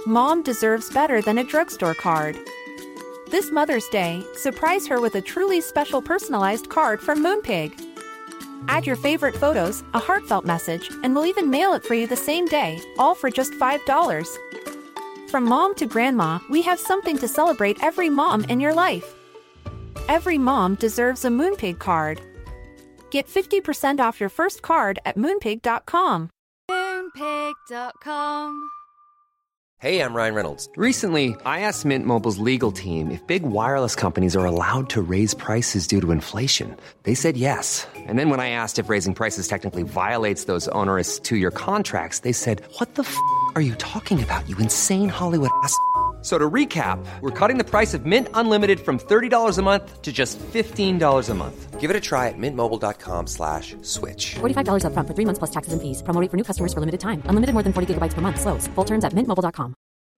Mom deserves better than a drugstore card. This Mother's Day, surprise her with a truly special personalized card from Moonpig. Add your favorite photos, a heartfelt message, and we'll even mail it for you the same day, all for just $5. From mom to grandma, we have something to celebrate every mom in your life. Every mom deserves a Moonpig card. Get 50% off your first card at moonpig.com. Moonpig.com. Hey, I'm Ryan Reynolds. Recently, I asked Mint Mobile's legal team if big wireless companies are allowed to raise prices due to inflation. They said yes. And then when I asked if raising prices technically violates those onerous two-year contracts, they said, "What the f*** are you talking about, you insane Hollywood ass?" So to recap, we're cutting the price of Mint Unlimited from $30 a month to just $15 a month. Give it a try at mintmobile.com/switch. $45 up front for 3 months plus taxes and fees. Promo rate for new customers for limited time. Unlimited more than 40 gigabytes per month. Slows full terms at mintmobile.com.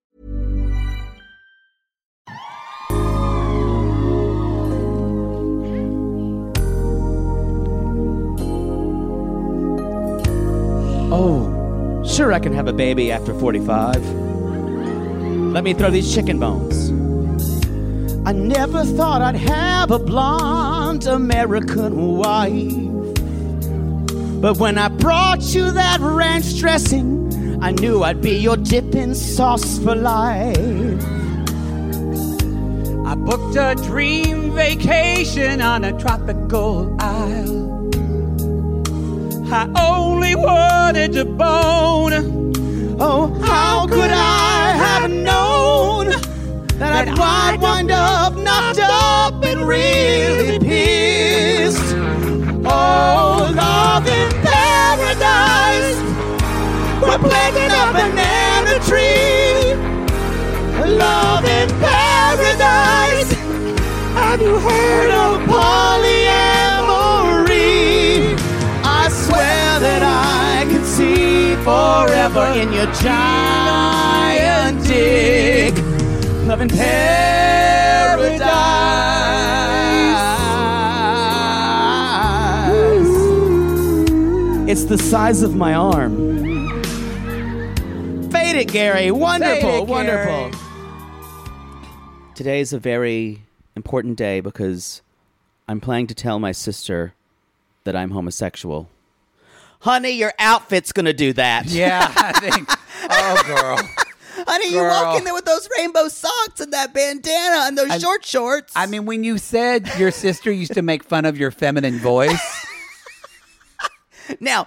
Oh, sure I can have a baby after 45. Let me throw these chicken bones. I never thought I'd have a blonde American wife. But when I brought you that ranch dressing, I knew I'd be your dipping sauce for life. I booked a dream vacation on a tropical isle. I only wanted to bone. Oh, how could I have known that I'd wind up knocked up and really pissed? Oh, love in paradise, we're planting a banana tree. Love in paradise, have you heard of polyamory? I swear that I can see forever in your giant dick. Love in paradise. It's the size of my arm. Fade it, Gary. Wonderful, wonderful. Today is a very important day because I'm planning to tell my sister that I'm homosexual. Honey, your outfit's gonna do that. Yeah, I think. Oh, girl. Honey, you walk in there with those rainbow socks and that bandana and those short shorts. I mean, when you said your sister used to make fun of your feminine voice. Now,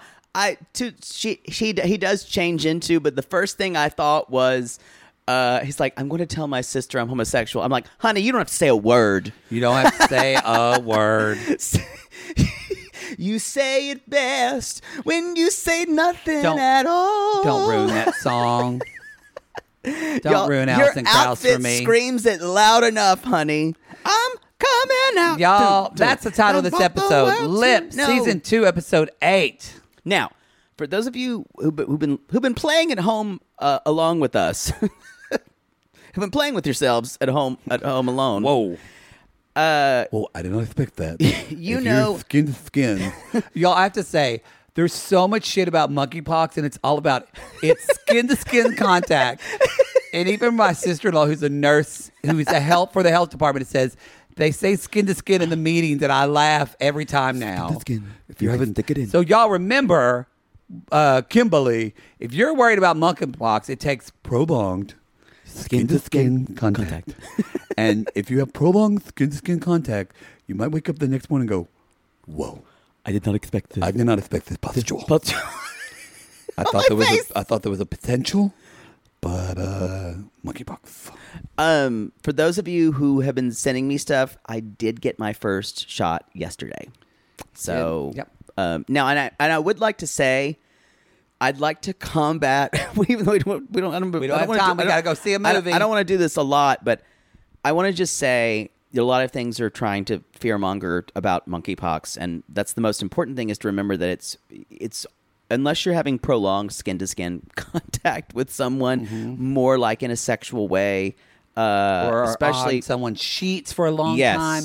he does change into, but the first thing I thought was, he's like, I'm going to tell my sister I'm homosexual. I'm like, honey, you don't have to say a word. You don't have to say a word. You say it best when you say nothing at all. Don't ruin that song. Don't ruin Alison Krauss for me. Your outfit screams it loud enough, honey. I'm coming out. Y'all, that's the title of this episode. Lip, Season 2, Episode 8. Now, for those of you who've been playing at home along with us, have been playing with yourselves at home alone. Whoa. Well, I did not expect that. You know, skin to skin. Y'all, I have to say, there's so much shit about monkeypox, and it's all about skin to skin contact. And even my sister-in-law, who's a nurse, who's a help for the health department, it says they say skin to skin in the meetings, and I laugh every time now. Skin to skin. If you haven't, stick it in. So y'all remember, Kimberly, if you're worried about monkeypox, it takes prolonged skin to skin contact. And if you have prolonged skin to skin contact, you might wake up the next morning and go, whoa. I did not expect this. I did not expect this pustule. I thought there was a potential, but monkeypox. For those of you who have been sending me stuff, I did get my first shot yesterday. So, yep. Now, and I would like to say, I'd like to combat. Even though we don't have time. We gotta go see a movie. I don't want to do this a lot, but I want to just say a lot of things are trying to fearmonger about monkeypox, and that's the most important thing is to remember that it's unless you're having prolonged skin to skin contact with someone, more like in a sexual way, or especially someone cheats for a long yes. time.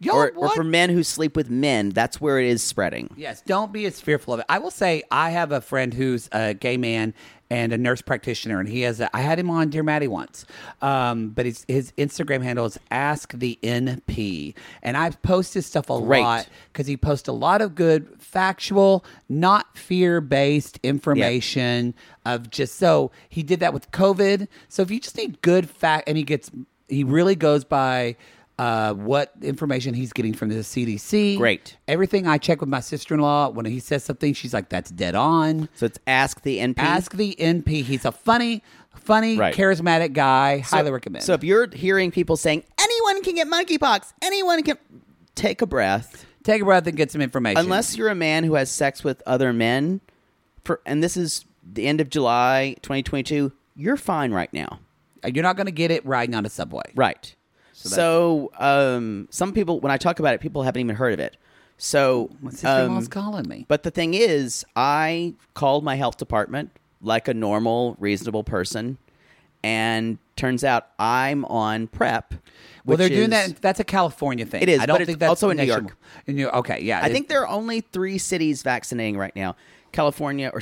Y'all, or what? for men who sleep with men. That's where it is spreading. Yes, don't be as fearful of it. I will say I have a friend who's a gay man and a nurse practitioner, and I had him on Dear Maddie once, but his Instagram handle is Ask the NP, and I've posted stuff a lot because he posts a lot of good factual, not fear-based information of just so he did that with COVID. So if you just need good fact, and he really goes by what information he's getting from the CDC. Great. Everything I check with my sister-in-law, when he says something, she's like, that's dead on. So it's Ask the NP. Ask the NP. He's a funny, charismatic guy. Highly recommend. So if you're hearing people saying, anyone can get monkeypox, anyone can... Take a breath. Take a breath and get some information. Unless you're a man who has sex with other men, and this is the end of July 2022, you're fine right now. You're not going to get it riding on a subway. Right. So some people, when I talk about it, people haven't even heard of it. So my sister-in-law's calling me. But the thing is, I called my health department like a normal, reasonable person, and turns out I'm on PrEP. Well, they're doing that. That's a California thing. It is, I don't but think it's that's also in New York. Okay, yeah. I think there are only 3 cities vaccinating right now. California,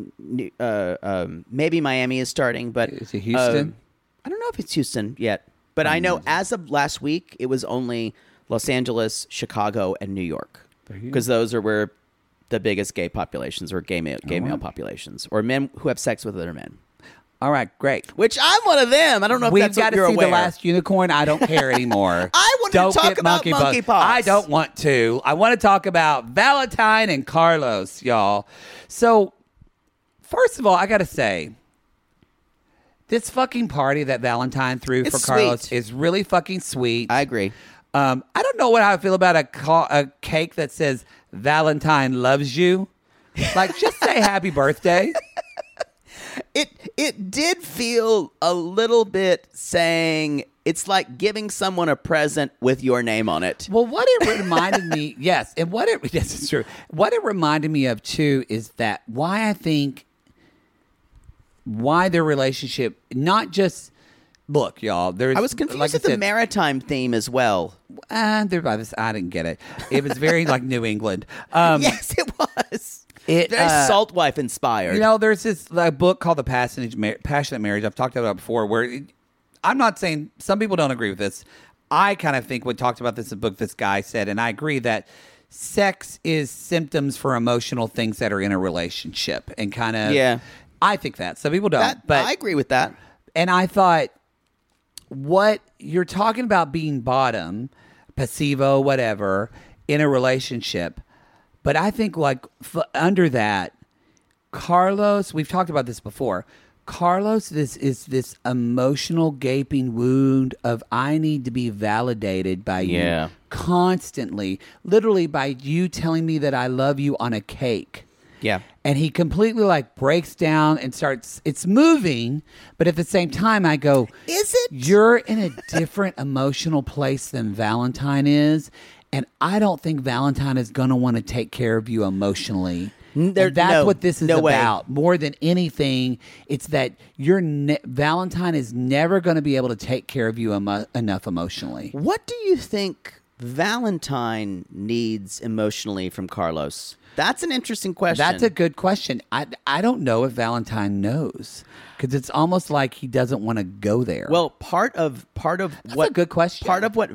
maybe Miami is starting, but is it Houston? I don't know if it's Houston yet. But I know as of last week, it was only Los Angeles, Chicago, and New York. Because those are where the biggest gay populations or gay male populations or men who have sex with other men. All right, great. Which I'm one of them. I don't know if that's what you're aware. We've got to see The Last Unicorn. I don't care anymore. I want to talk about monkeypox. I don't want to. I want to talk about Valentine and Carlos, y'all. So, first of all, I got to say, this fucking party that Valentine threw for Carlos is really fucking sweet. I agree. I don't know how I feel about a cake that says Valentine loves you. Like, just say happy birthday. It did feel a little bit saying it's like giving someone a present with your name on it. Well, what it reminded me, yes, it's true. What it reminded me of too is that why their relationship, not just, look, y'all, I was confused with the maritime theme as well. I didn't get it. It was very like New England. Yes, it was. Very Salt Wife inspired. There's this book called The Passionate Marriage. I've talked about it before, where I'm not saying some people don't agree with this. I kind of think we talked about this in a book this guy said, and I agree that sex is symptoms for emotional things that are in a relationship, and kind of I think that some people don't, but I agree with that. And I thought, what you're talking about being bottom, placebo, whatever, in a relationship. But I think under that, Carlos, we've talked about this before. Carlos, this is this emotional gaping wound of I need to be validated by you constantly, literally by you telling me that I love you on a cake. Yeah. And he completely breaks down and it's moving, but at the same time I go, is it? You're in a different emotional place than Valentine is. And I don't think Valentine is going to want to take care of you emotionally. That's what this is about. More than anything, it's that Valentine is never going to be able to take care of you enough emotionally. What do you think Valentine needs emotionally from Carlos? That's an interesting question. That's a good question. I don't know if Valentine knows, because it's almost like he doesn't want to go there. Well, part of That's what a good question. Part of what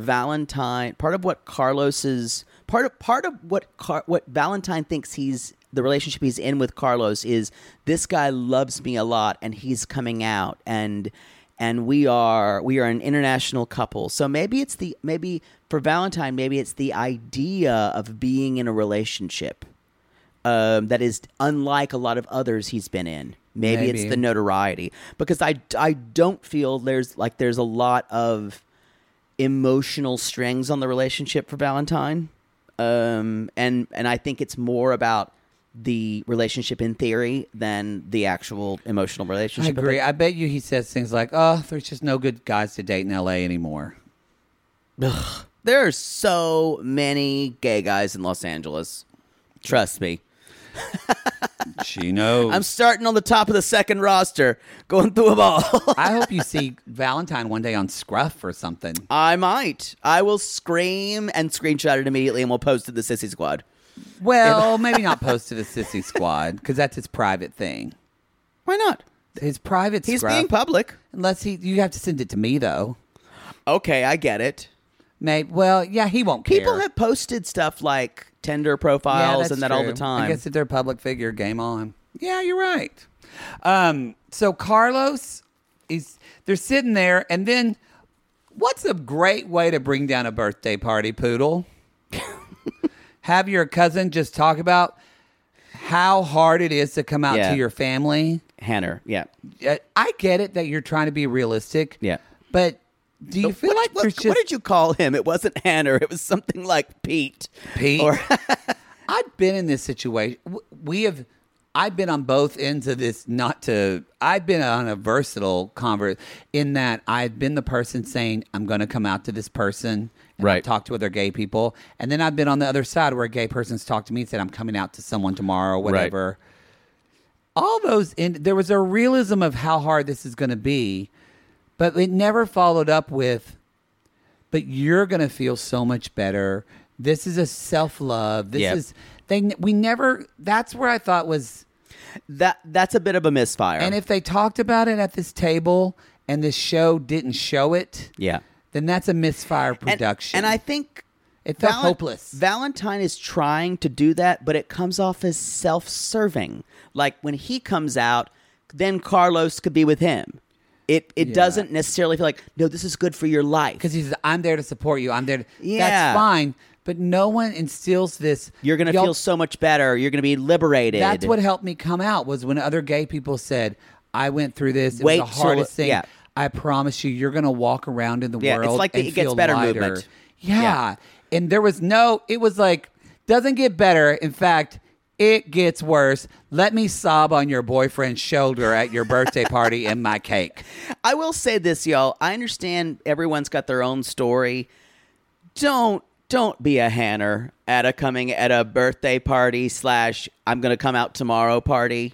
Valentine thinks the relationship he's in with Carlos is, this guy loves me a lot and he's coming out and we are an international couple. So maybe for Valentine, maybe it's the idea of being in a relationship that is unlike a lot of others he's been in. Maybe it's the notoriety, because I don't feel there's a lot of emotional strings on the relationship for Valentine, and I think it's more about the relationship in theory than the actual emotional relationship. I agree. I bet you he says things like, "Oh, there's just no good guys to date in LA anymore." Ugh. There are so many gay guys in Los Angeles. Trust me. She knows. I'm starting on the top of the second roster, going through them all. I hope you see Valentine one day on Scruff or something. I might. I will scream and screenshot it immediately, and we'll post it to the Sissy Squad. Well, maybe not post to the Sissy Squad because that's his private thing. Why not? His private He's Scruff. being public. Unless you have to send it to me though. Okay, I get it. Maybe. Well, yeah, he won't care. People have posted stuff like Tinder Yeah, profiles that's and that all the true. time. I guess if they're a public figure, game on. Yeah, you're right. So Carlos they're sitting there, and then what's a great way to bring down a birthday party, Poodle? Have your cousin just talk about how hard it is to come out Yeah. to your family. Hanner, yeah. I get it that you're trying to be realistic. Yeah. But do you feel like there's what just did you call him? It wasn't Hanner. It was something like Pete. Pete? Or I've been in this situation. I've been on both ends of this. I've been on a versatile convert in that I've been the person saying I'm going to come out to this person and Right. talk to other gay people, and then I've been on the other side where a gay person's talked to me and said I'm coming out to someone tomorrow, or whatever. All those, there was a realism of how hard this is going to be, but it never followed up with, but you're going to feel so much better. This is a self-love. This Yep. is, we never, that's where I thought was, that's a bit of a misfire. and if they talked about it at this table and this show didn't show it, yeah. then that's a misfire production. And I think it felt hopeless. Valentine is trying to do that, but it comes off as self-serving. Like when he comes out, then Carlos could be with him. It doesn't necessarily feel like, no, this is good for your life. Because he says, I'm there to support you. I'm there. Yeah. That's fine. But no one instills this. You're going to feel so much better. You're going to be liberated. That's what helped me come out was when other gay people said, I went through this. It Wait was the hardest till- thing. yeah. I promise you, you're going to walk around in the Yeah, it's world like the and It Gets feel Better lighter. movement. Yeah. Yeah. And there was it was like, doesn't get better. In fact, it gets worse. Let me sob on your boyfriend's shoulder at your birthday party and my cake. I will say this, y'all. I understand everyone's got their own story. Don't be a Hanner at a birthday party / I'm going to come out tomorrow party.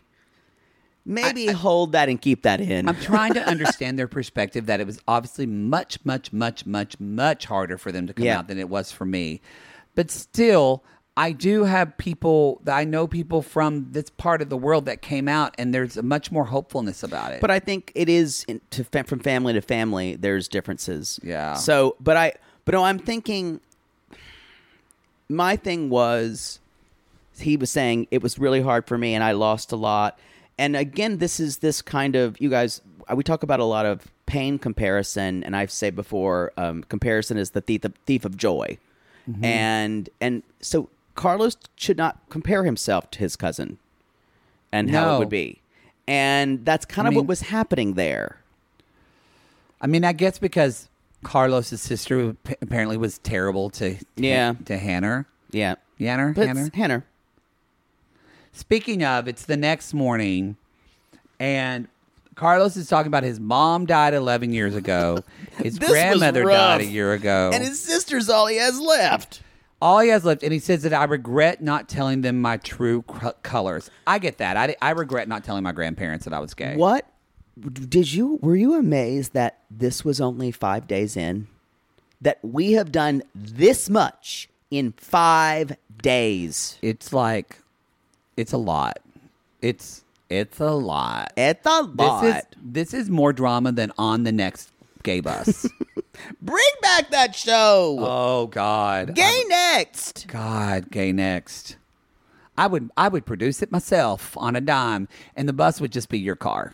Maybe hold that and keep that in. I'm trying to understand their perspective that it was obviously much, much, much, much, much harder for them to come Yeah. out than it was for me. But still, I do have people that I know people from this part of the world that came out, and there's a much more hopefulness about it. But I think it is from family to family. There's differences. Yeah. So, but no, I'm thinking. My thing was, he was saying it was really hard for me, and I lost a lot. And again, this is this kind of, you guys. We talk about a lot of pain comparison, and I've said before, comparison is the thief of joy, and so Carlos should not compare himself to his cousin, and how No. it would be. And that's kind of what was happening there. I mean, I guess because Carlos's sister apparently was terrible to Hanner. Yeah. Yanner? But Hanner? it's Hanner. Speaking of, it's the next morning, and Carlos is talking about his mom died 11 years ago. His This was grandmother rough. died a year ago. And his sister's all he has left. All he has left, and he says that I regret not telling them my true colors. I get that. I regret not telling my grandparents that I was gay. What? Were you amazed that this was only 5 days in? That we have done this much in 5 days. It's like, it's a lot. It's a lot. It's a lot. This is more drama than On the Next Gay Bus. Bring back that show. Oh God. Gay Next. God, Gay Next. I would produce it myself on a dime, and the bus would just be your car.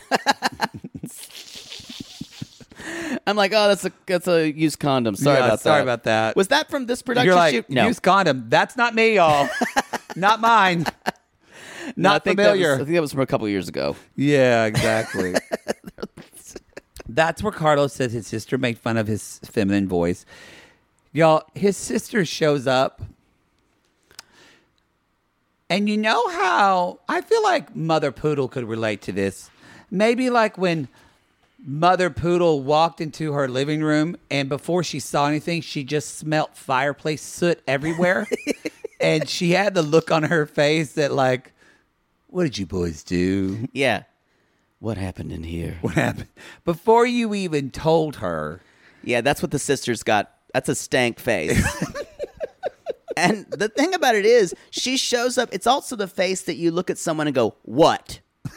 I'm like, oh, that's a used condom. Sorry about that. Was that from this production You're like, shoot? No. used condom. That's not me, y'all. Not mine. No, I Not think familiar. I think that was from a couple years ago. Yeah, exactly. That's where Carlos says his sister made fun of his feminine voice. Y'all, his sister shows up. And you know how I feel like Mother Poodle could relate to this. Maybe like when Mother Poodle walked into her living room and before she saw anything, she just smelt fireplace soot everywhere. And she had the look on her face that like, what did you boys do? Yeah. What happened in here? What happened? Before you even told her. Yeah, that's what the sisters got. That's a stank face. And the thing about it is, she shows up. It's also the face that you look at someone and go, what?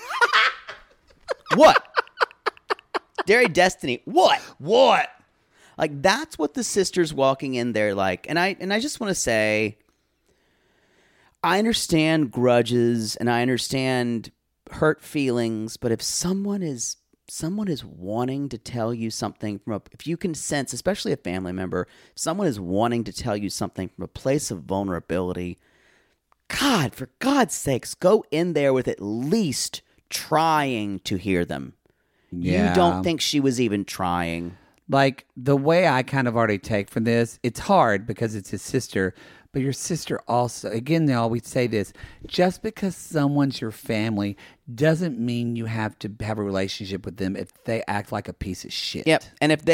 What? Dairy Destiny, what? What? Like, that's what the sisters walking in there like. And I just want to say, I understand grudges and I understand hurt feelings, but if someone is wanting to tell you something if you can sense, especially a family member, if someone is wanting to tell you something from a place of vulnerability, God, for God's sakes, go in there with at least trying to hear them. Yeah. You don't think she was even trying. Like, the way I kind of already take from this, it's hard because it's his sister, but your sister also, again, they always say this, just because someone's your family doesn't mean you have to have a relationship with them if they act like a piece of shit. Yep. And if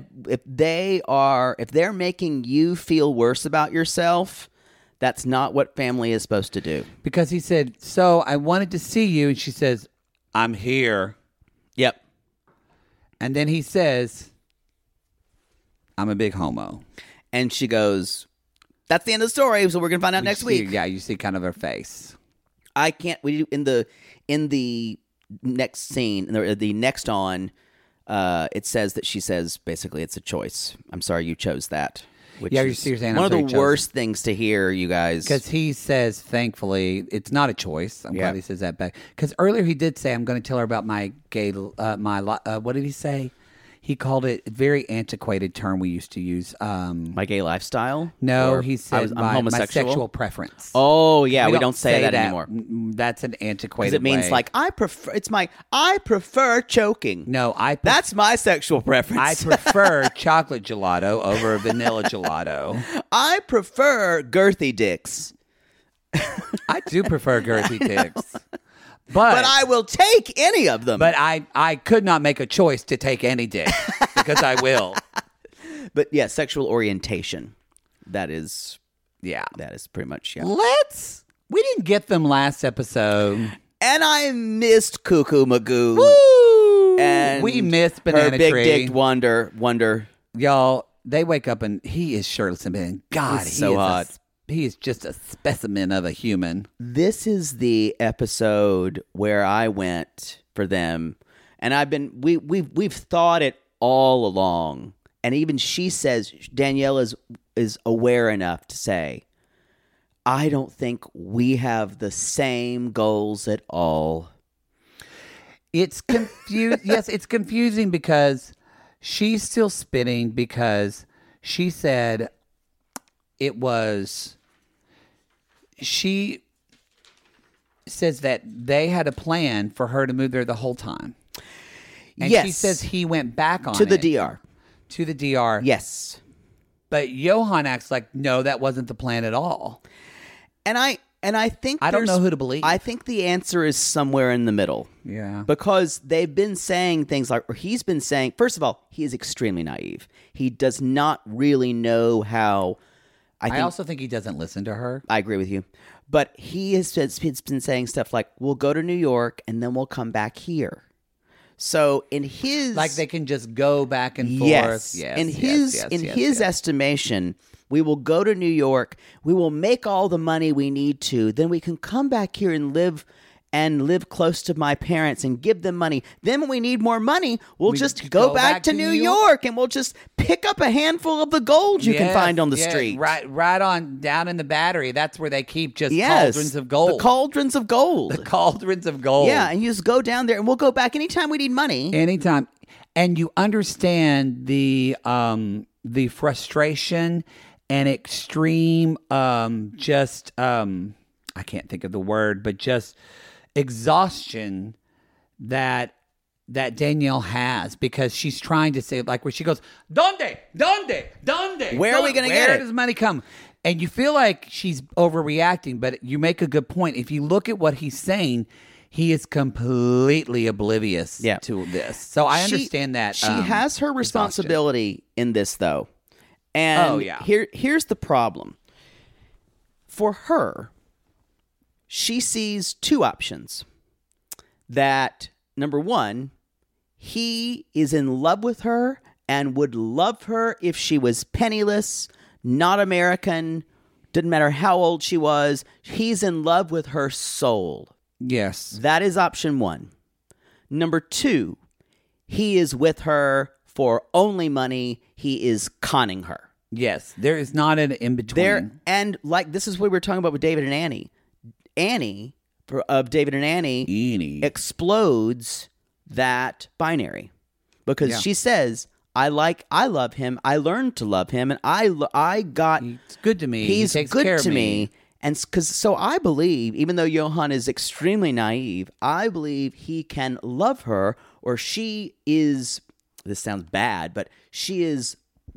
they're making you feel worse about yourself, that's not what family is supposed to do. Because he said, so I wanted to see you, and she says, I'm here. Yep. And then he says, I'm a big homo. And she goes, that's the end of the story, so we're going to find out next week. Yeah, you see kind of her face. I can't. In the next scene, the next on, it says that she says basically it's a choice. I'm sorry you chose that. Which Yeah, is you're saying one I'm of sorry the you chose worst things to hear, you guys. Because he says, thankfully, it's not a choice. I'm glad he says that back. Because earlier he did say, I'm going to tell her about my gay, what did he say? He called it a very antiquated term we used to use. My gay lifestyle? No, Or he said I'm my homosexual. sexual preference. Oh yeah, we don't say that anymore. That's an antiquated. Because it means way. like I prefer choking. No, that's my sexual I preference. prefer chocolate gelato over vanilla gelato. I prefer girthy dicks. I do prefer girthy dicks. But I will take any of them. But I could not make a choice to take any dick because I will. But yeah, sexual orientation. That is Yeah. pretty much, yeah. We didn't get them last episode. And I missed Cuckoo Magoo. Woo! And we missed Banana her big Tree. dicked wonder. Y'all, they wake up and he is shirtless and man, God, He's so hot. He is just a specimen of a human. This is the episode where I went for them, and we've thought it all along. And even she says, Danielle is aware enough to say, I don't think we have the same goals at all. It's confused. Yes, it's confusing because she's still spinning because she said it was. She says that they had a plan for her to move there the whole time. And yes. she says he went back on to the it. DR. To the DR. Yes. But Johan acts like, no, that wasn't the plan at all. And I think I don't know who to believe. I think the answer is somewhere in the middle. Yeah. Because they've been saying things like, or he's been saying, first of all, he is extremely naive. He does not really know how. I also think he doesn't listen to her. I agree with you. But he's been saying stuff like, we'll go to New York and then we'll come back here. So in his... Like they can just go back and forth. Yes. Yes. In his estimation, we will go to New York. We will make all the money we need to. Then we can come back here and live close to my parents and give them money. Then when we need more money, we'll just go back to New York and we'll just pick up a handful of the gold you can find on the street. Right on down in the Battery. That's where they keep just cauldrons of gold. The cauldrons of gold. The cauldrons of gold. Yeah, and you just go down there and we'll go back anytime we need money. Anytime. And you understand the frustration and extreme I can't think of the word, but just exhaustion that Danielle has because she's trying to say, like, where she goes, Donde? Where are we going to get it? Where does money come? And you feel like she's overreacting, but you make a good point. If you look at what he's saying, he is completely oblivious to this. So I understand that. She has her responsibility in this, though. And here's the problem. For her, she sees two options. That, number one, he is in love with her and would love her if she was penniless, not American, didn't matter how old she was. He's in love with her soul. Yes. That is option one. Number two, he is with her for only money. He is conning her. Yes. There is not an in-between. And like this is what we were talking about with David and Annie. Annie, of David and Annie, explodes that binary. Because she says, I love him. I learned to love him. And I got... He's good to me. He's he takes good care to of me. And so I believe, even though Johan is extremely naive, I believe he can love her, or she is, this sounds bad, but she is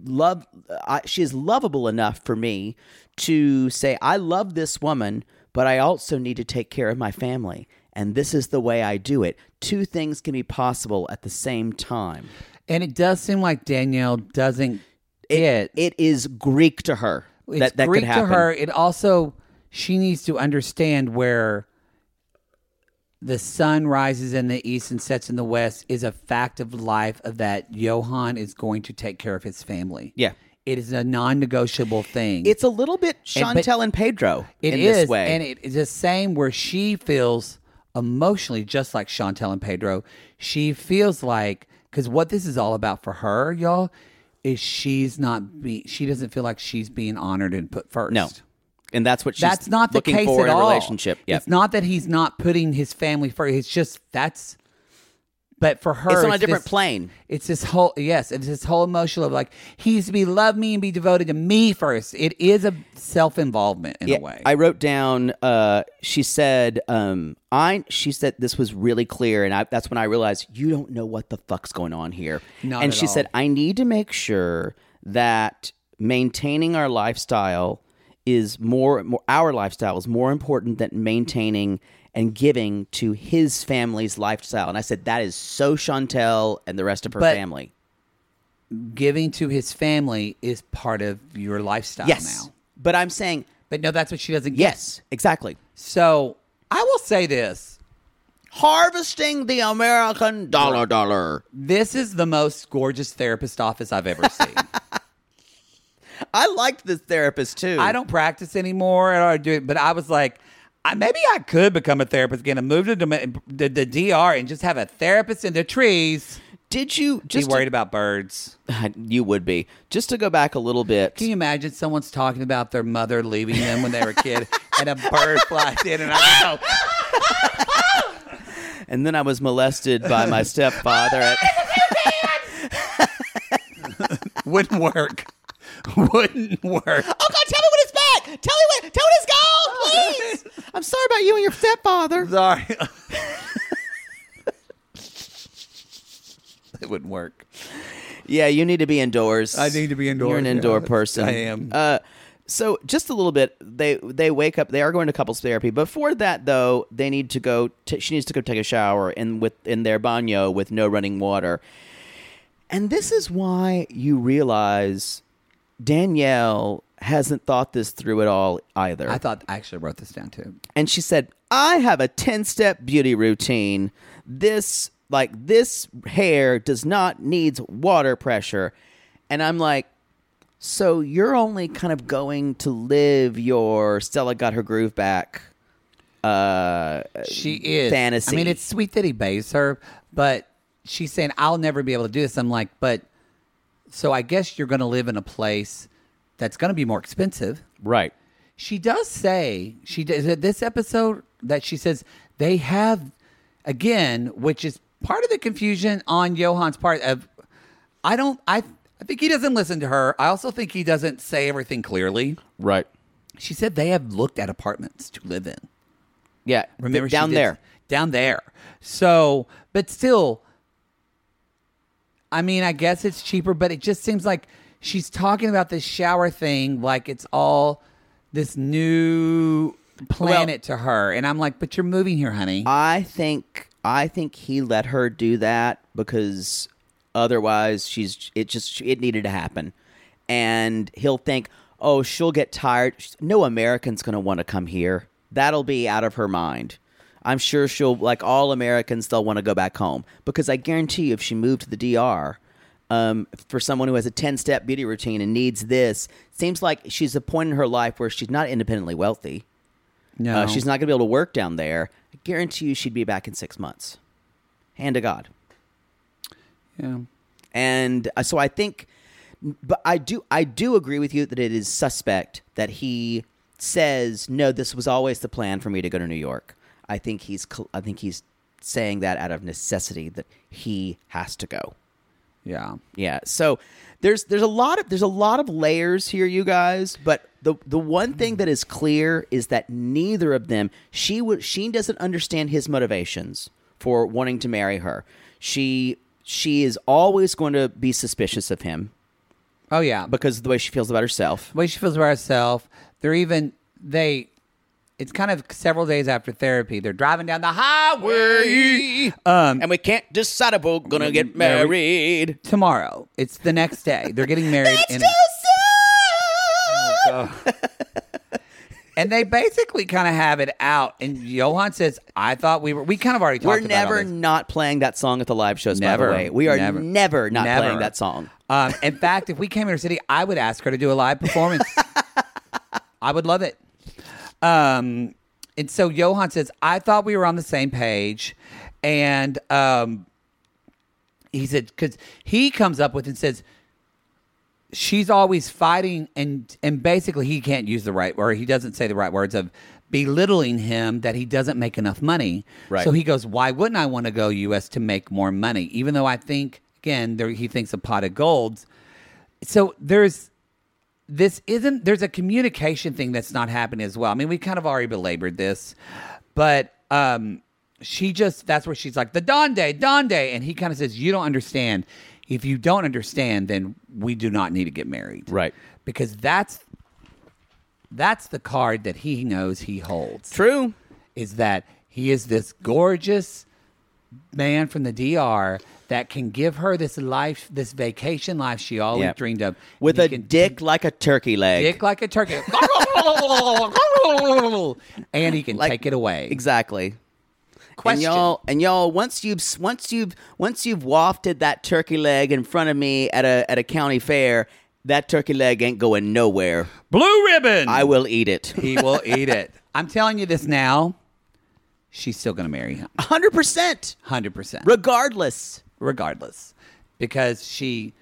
lovable enough for me to say, I love this woman, but I also need to take care of my family. And this is the way I do it. Two things can be possible at the same time. And it does seem like Danielle doesn't get... It is Greek to her. It's that Greek could happen. to her. It also... She needs to understand where the sun rises in the east and sets in the west is a fact of life of that Johan is going to take care of his family. Yeah. It is a non-negotiable thing. It's a little bit Chantel and Pedro in this way. And it is the same where she feels emotionally just like Chantel and Pedro. She feels like, because what this is all about for her, y'all, is she doesn't feel like she's being honored and put first. No. And that's what she's that's not the looking case for at in a all. relationship. Yep. It's not that he's not putting his family first. It's just but for her, it's on a different plane. It's this whole emotional of like, he needs to love me and be devoted to me first. It is a self-involvement in a way. I wrote down, she said this was really clear. And that's when I realized you don't know what the fuck's going on here. Not and at she all. said, I need to make sure that maintaining our lifestyle is our lifestyle is more important than maintaining and giving to his family's lifestyle. And I said, that is so Chantel and the rest of her family. Giving to his family is part of your lifestyle now. But I'm saying... But no, that's what she doesn't get. Yes, exactly. So, I will say this. Harvesting the American dollar. This is the most gorgeous therapist office I've ever seen. I liked this therapist too. I don't practice anymore, and I do it, but I was like, maybe I could become a therapist again and move to the DR and just have a therapist in the trees. Did you just be worried about birds? You would be. Just to go back a little bit. Can you imagine someone's talking about their mother leaving them when they were a kid, and a bird flies in, and I go, and then I was molested by my stepfather. Wouldn't work. Wouldn't work. Oh God, tell me when it's back. Tell me when it's gone, please. I'm sorry about you and your stepfather. Sorry. It wouldn't work. Yeah, you need to be indoors. I need to be indoors. You're an indoor person. I am. So just a little bit. They wake up. They are going to couples therapy. Before that, though, they need to go. She needs to go take a shower in their baño with no running water. And this is why you realize Danielle hasn't thought this through at all either. I actually wrote this down too. And she said, I have a 10-step beauty routine. This hair does not needs water pressure. And I'm like, so you're only kind of going to live your Stella got her groove back she is fantasy. I mean, it's sweet that he bathes her, but she's saying, I'll never be able to do this. I'm like, but so I guess you're going to live in a place that's going to be more expensive. Right. She does say, this episode that she says they have, again, which is part of the confusion on Johan's part of, I think he doesn't listen to her. I also think he doesn't say everything clearly. Right. She said they have looked at apartments to live in. Yeah. Remember down there. Down there. So, but still, I mean, I guess it's cheaper, but it just seems like she's talking about this shower thing like it's all this new planet to her. And I'm like, but you're moving here, honey. I think he let her do that because otherwise it needed to happen. And he'll think, oh, she'll get tired. No American's going to want to come here. that'll be out of her mind. I'm sure she'll, like all Americans, they'll want to go back home. Because I guarantee you, if she moved to the DR, for someone who has a 10-step beauty routine and needs this, it seems like she's at a point in her life where she's not independently wealthy. No. She's not going to be able to work down there. I guarantee you she'd be back in 6 months. Hand to God. Yeah. And so I think, but I do agree with you that it is suspect that he says, no, this was always the plan for me to go to New York. I think he's saying that out of necessity, that he has to go. Yeah. Yeah. So there's a lot of layers here, you guys. But the one thing that is clear is that neither of them, she doesn't understand his motivations for wanting to marry her. She is always going to be suspicious of him. Oh yeah, Because of the way she feels about herself. the way she feels about herself. It's kind of several days after therapy. They're driving down the highway. And we can't decide if we're going to get married. Tomorrow. It's the next day. They're getting married. And they basically kind of have it out. And Johan says, I thought we kind of already talked We're about never all this. not playing that song at the live shows, Never. by the way. We are Never. never not Never. playing that song. In fact, if we came to her city, I would ask her to do a live performance. I would love it. And so Johan says, I thought we were on the same page. And he said, because he comes up with and says, she's always fighting, and basically he can't use the right, or he doesn't say the right words of belittling him that he doesn't make enough money. Right. So he goes, why wouldn't I want to go U.S. to make more money? Even though I think, again, he thinks a pot of gold. So there's a communication thing that's not happening as well. I mean, we kind of already belabored this, but that's where she's like, the Donde. And he kind of says, you don't understand. If you don't understand, then we do not need to get married. Right. Because that's the card that he knows he holds. True. Is that he is this gorgeous man from the DR that can give her this life, this vacation life she always Yeah. dreamed of. With And a he can dick like a turkey leg. dick like a turkey. And he can Like- take it away. Exactly. Question. And y'all, once you've wafted that turkey leg in front of me at a county fair, that turkey leg ain't going nowhere. Blue ribbon. I will eat it. He will eat it. I'm telling you this now. She's still going to marry him. 100%. 100%. Regardless. Because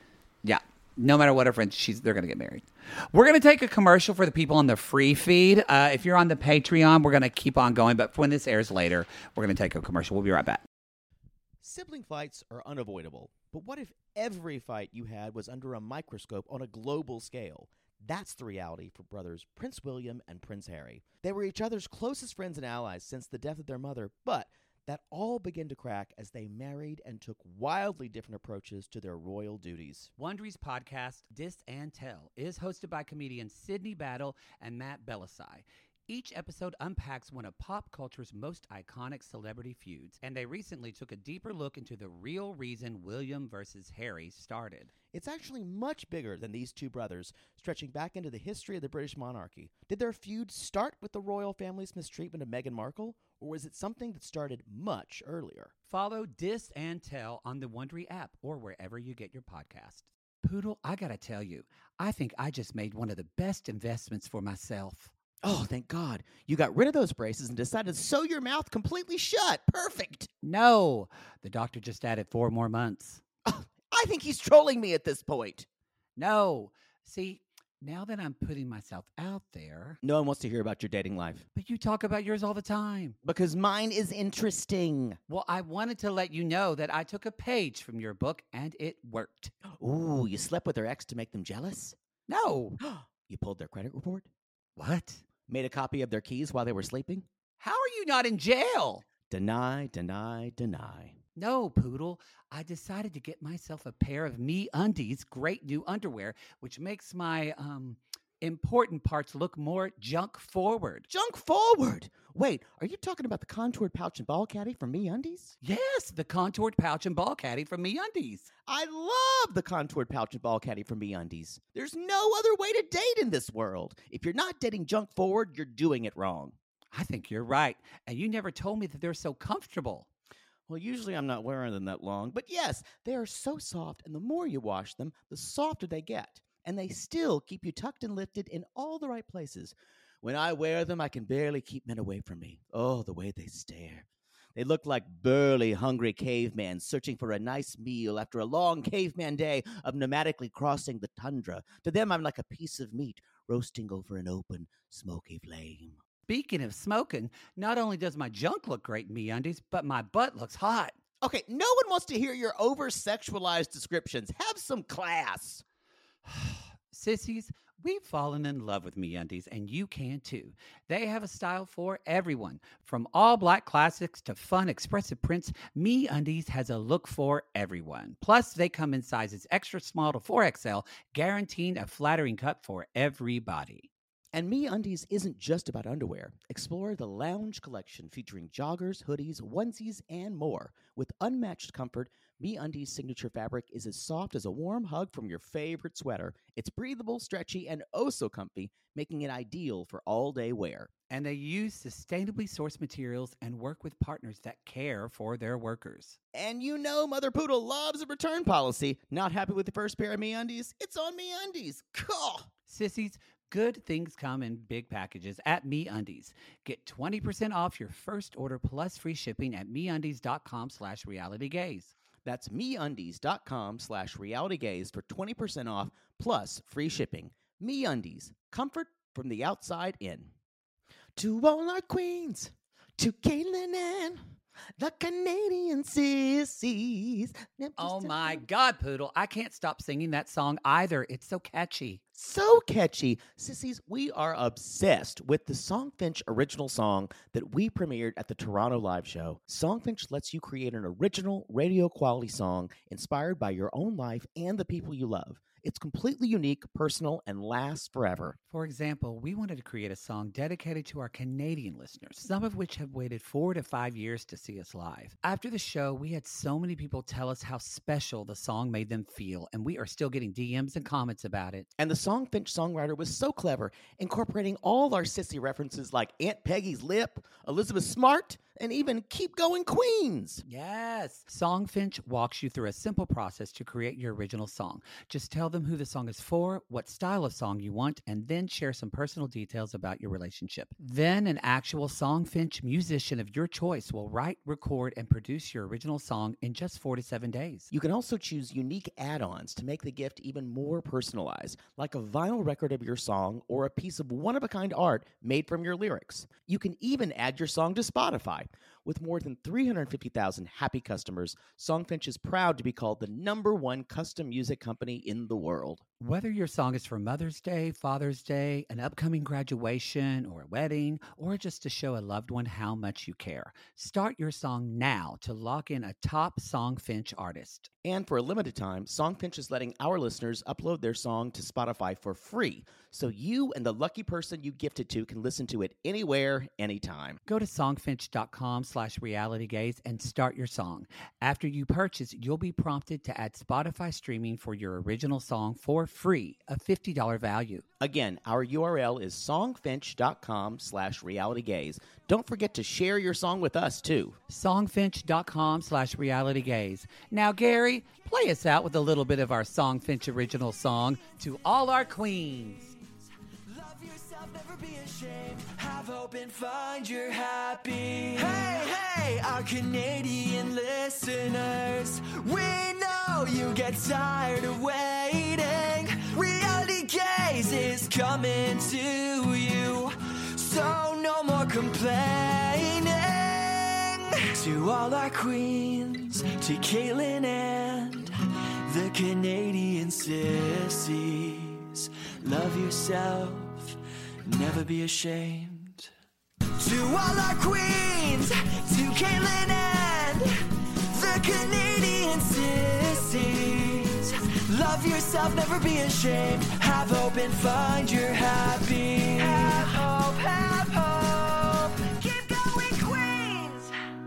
no matter what her friends, they're going to get married. We're going to take a commercial for the people on the free feed. If you're on the Patreon, we're going to keep on going. But when this airs later, we're going to take a commercial. We'll be right back. Sibling fights are unavoidable, but what if every fight you had was under a microscope on a global scale? That's the reality for brothers Prince William and Prince Harry. They were each other's closest friends and allies since the death of their mother, but that all began to crack as they married and took wildly different approaches to their royal duties. Wondery's podcast, Dis and Tell, is hosted by comedians Sydney Battle and Matt Belisai. Each episode unpacks one of pop culture's most iconic celebrity feuds, and they recently took a deeper look into the real reason William versus Harry started. It's actually much bigger than these two brothers, stretching back into the history of the British monarchy. Did their feud start with the royal family's mistreatment of Meghan Markle, or was it something that started much earlier? Follow Dis and Tell on the Wondery app or wherever you get your podcasts. Poodle, I gotta tell you, I think I just made one of the best investments for myself. Oh, thank God. You got rid of those braces and decided to sew your mouth completely shut. Perfect. No, the doctor just added 4 more months. I think he's trolling me at this point. No, see, now that I'm putting myself out there, No one wants to hear about your dating life. but you talk about yours all the time. Because mine is interesting. Well, I wanted to let you know that I took a page from your book and it worked. Ooh, you slept with their ex to make them jealous? No. You pulled their credit report? What? Made a copy of their keys while they were sleeping? How are you not in jail? Deny, deny, deny. No, Poodle. I decided to get myself a pair of MeUndies great new underwear, which makes my important parts look more junk forward. Junk forward! Wait, are you talking about the contoured pouch and ball caddy from MeUndies? Yes, the contoured pouch and ball caddy from MeUndies. I love the contoured pouch and ball caddy from MeUndies. There's no other way to date in this world. If you're not dating junk forward, you're doing it wrong. I think you're right. And you never told me that they're so comfortable. Well, usually I'm not wearing them that long, but yes, they are so soft, and the more you wash them, the softer they get. And they still keep you tucked and lifted in all the right places. When I wear them, I can barely keep men away from me. Oh, the way they stare. They look like burly, hungry cavemen searching for a nice meal after a long caveman day of nomadically crossing the tundra. To them, I'm like a piece of meat roasting over an open, smoky flame. Speaking of smoking, not only does my junk look great in MeUndies, but my butt looks hot. Okay, no one wants to hear your over-sexualized descriptions. Have some class. Sissies, we've fallen in love with MeUndies, and you can too. They have a style for everyone. From all black classics to fun, expressive prints, MeUndies has a look for everyone. Plus, they come in sizes extra small to 4XL, guaranteeing a flattering cut for everybody. And MeUndies isn't just about underwear. Explore the Lounge collection featuring joggers, hoodies, onesies, and more. With unmatched comfort, MeUndies' signature fabric is as soft as a warm hug from your favorite sweater. It's breathable, stretchy, and oh so comfy, making it ideal for all-day wear. And they use sustainably sourced materials and work with partners that care for their workers. And you know Mother Poodle loves a return policy. Not happy with the first pair of MeUndies? It's on MeUndies. Cool. Sissies, good things come in big packages at MeUndies. Get 20% off your first order plus free shipping at MeUndies.com/realitygaze. That's MeUndies.com/realitygaze for 20% off plus free shipping. MeUndies, comfort from the outside in. To all our queens, to Caitlin and the Canadian sissies. Oh my God, Poodle. I can't stop singing that song either. It's so catchy. So catchy. Sissies, we are obsessed with the Songfinch original song that we premiered at the Toronto Live Show. Songfinch lets you create an original radio quality song inspired by your own life and the people you love. It's completely unique, personal, and lasts forever. For example, we wanted to create a song dedicated to our Canadian listeners, some of which have waited 4 to 5 years to see us live. After the show, we had so many people tell us how special the song made them feel, and we are still getting DMs and comments about it. And the Songfinch songwriter was so clever, incorporating all our sissy references like Aunt Peggy's Lip, Elizabeth Smart, and even Keep Going Queens. Yes. Songfinch walks you through a simple process to create your original song. Just tell them who the song is for, what style of song you want, and then share some personal details about your relationship. Then an actual Songfinch musician of your choice will write, record, and produce your original song in just 4 to 7 days. You can also choose unique add-ons to make the gift even more personalized, like a vinyl record of your song or a piece of one-of-a-kind art made from your lyrics. You can even add your song to Spotify. With more than 350,000 happy customers, Songfinch is proud to be called the #1 custom music company in the world. Whether your song is for Mother's Day, Father's Day, an upcoming graduation, or a wedding, or just to show a loved one how much you care, start your song now to lock in a top Songfinch artist. And for a limited time, Songfinch is letting our listeners upload their song to Spotify for free, so you and the lucky person you gift it to can listen to it anywhere, anytime. Go to songfinch.com/realitygaze and start your song. After you purchase, you'll be prompted to add Spotify streaming for your original song for free, a $50 value. Again, our URL is songfinch.com/realitygaze. Don't forget to share your song with us, too. Songfinch.com/realitygaze. Now, Gary, play us out with a little bit of our Songfinch original song, To All Our Queens. Love yourself, never be ashamed. Have hope and find your happy. Hey, hey, our Canadian listeners. We know you get tired of waiting. Reality Gaze is coming to you. So no more complaining. To all our queens, to Caitlin and the Canadian sissies. Love yourself, never be ashamed. To all our queens, to Caitlin and the Canadian sissies. Love yourself, never be ashamed. Have hope and find your happy. Have hope, have hope. Keep going, Queens.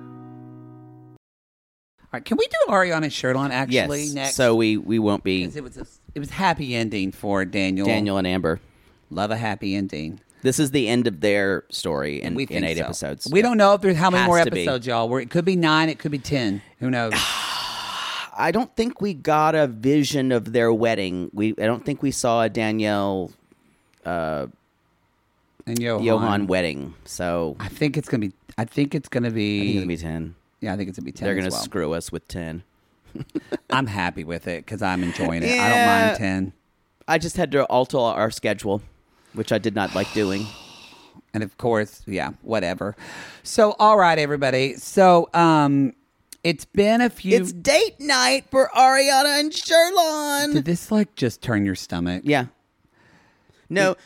All right, can we do Ariana's shirt on actually Yes. next? So we won't be 'Cause it was happy ending for Daniel. Daniel and Amber. Love a happy ending. This is the end of their story in We think 8 so. episodes. We don't know if there's how many Has more to be. episodes, y'all. It could be 9, it could be 10. Who knows? I don't think we got a vision of their wedding. I don't think we saw a Danielle And Johan wedding. So I think it's gonna be. I think it's gonna be. I think it's gonna be 10. Yeah, I think it's gonna be 10. They're as gonna well. screw us with 10. I'm happy with it because I'm enjoying it. I Yeah. don't mind 10. I just had to alter our schedule, which I did not like doing. And of course, yeah, whatever. So, all right, everybody. So, it's been a few. It's date night for Ariana and Sherlon. Did this like just turn your stomach? Yeah. No,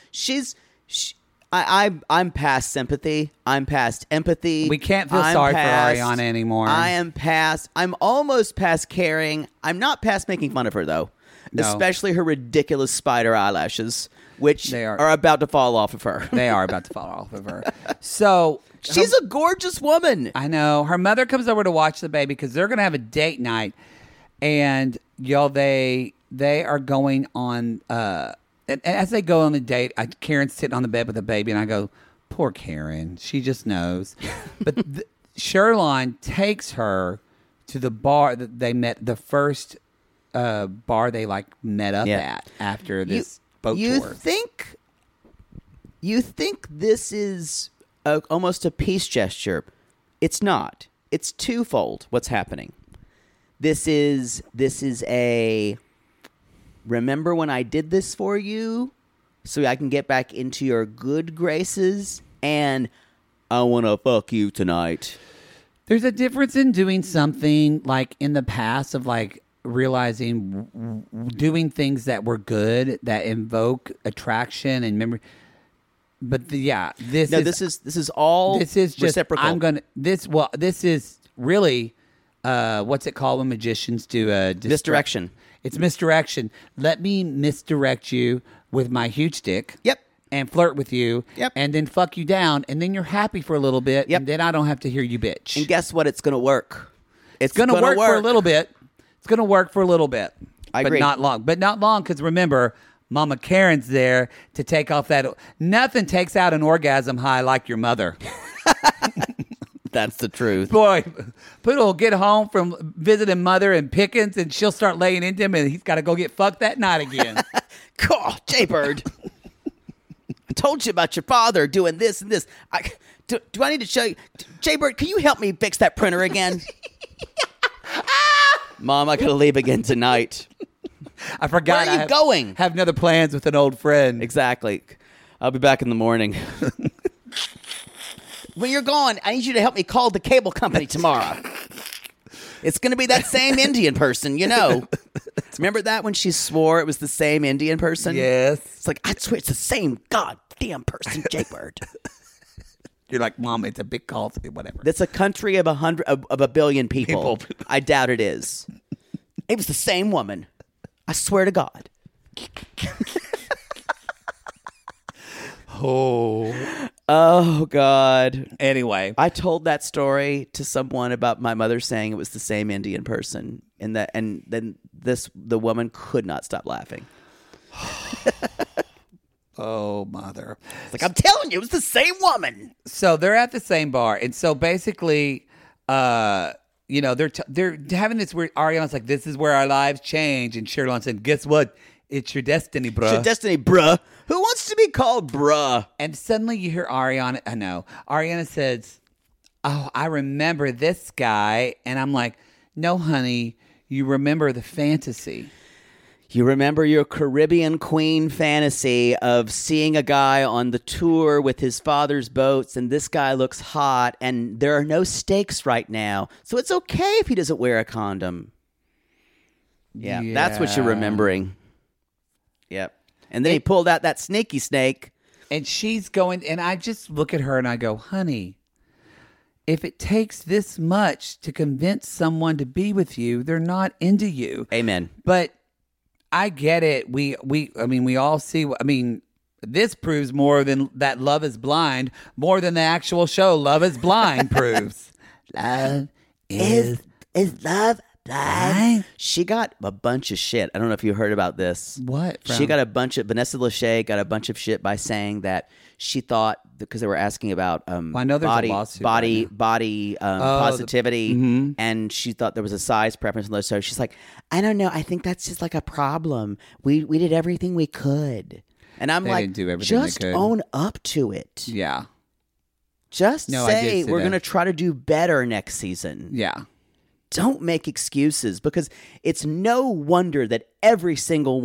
I'm past sympathy. I'm past empathy. We can't feel I'm sorry past- for Ariana anymore. I am past. I'm almost past caring. I'm not past making fun of her though. No. Especially her ridiculous spider eyelashes, which They are- are about to fall off of her. They are about to fall off of her. So She's a gorgeous woman. I know. Her mother comes over to watch the baby because they're going to have a date night, and y'all, they are going on. And as they go on the date, Karen's sitting on the bed with the baby, and I go, "Poor Karen, she just knows." But Sherlon takes her to the bar that they met, the first bar they like met up at after this boat tour. You think this is almost a peace gesture? It's not. It's twofold. What's happening? This is a remember when I did this for you, so I can get back into your good graces, and I want to fuck you tonight. There's a difference in doing something like in the past of like realizing doing things that were good that invoke attraction and memory. But this is all just reciprocal. This is really what's it called when magicians do Misdirection. It's misdirection. Let me misdirect you with my huge dick. Yep. And flirt with you. Yep. And then fuck you down, and then you're happy for a little bit. Yep. And then I don't have to hear you bitch. And guess what? It's going to work. It's going to work for a little bit. It's going to work for a little bit. I agree. But not long. But not long, because remember, Mama Karen's there to take off that. Nothing takes out an orgasm high like your mother. That's the truth. Boy, Poodle will get home from visiting mother in Pickens, and she'll start laying into him, and he's got to go get fucked that night again. Oh, Jaybird. I told you about your father doing this and this. Do I need to show you? Jaybird, can you help me fix that printer again? Mom, I gotta leave again tonight. I forgot. Where are you going? Have another plans with an old friend. Exactly. I'll be back in the morning. When you're gone, I need you to help me call the cable company tomorrow. It's going to be that same Indian person, you know. Remember that when she swore it was the same Indian person? Yes. It's like, I swear it's the same goddamn person, Jaybird. You're like, Mom, it's a big call. Whatever. That's a country of a billion people. I doubt it is. It was the same woman. I swear to God. Oh, God. Anyway. I told that story to someone about my mother saying it was the same Indian person, and then the woman could not stop laughing. Oh, mother. It's like, I'm telling you, it was the same woman. So they're at the same bar, and so basically, they're having this weird. Ariana's like, "This is where our lives change," and Sherlon said, "Guess what? It's your destiny, bruh." It's your destiny, bruh. Who wants to be called bruh? And suddenly you hear Ariana. I know Ariana says, "Oh, I remember this guy," and I'm like, "No, honey, you remember the fantasy." You remember your Caribbean Queen fantasy of seeing a guy on the tour with his father's boats, and this guy looks hot, and there are no stakes right now, so it's okay if he doesn't wear a condom. Yeah. That's what you're remembering. Yep. And then he pulled out that sneaky snake. And she's going, and I just look at her and I go, honey, if it takes this much to convince someone to be with you, they're not into you. Amen. But I get it. We all see, this proves more than that Love is Blind, more than the actual show Love is Blind proves. Love is love What? She got a bunch of shit. I don't know if you heard about this. What? She got a bunch of Vanessa Lachey got a bunch of shit by saying that she thought because they were asking about I know there's a lawsuit body positivity, and she thought there was a size preference in those. So she's like, I don't know. I think that's just like a problem. We did everything we could, and I'm They like, didn't do everything they just could. own up to it. Yeah. Just No, I did say see we're that. going to try to do better next season. Yeah. Don't make excuses, because it's no wonder that every single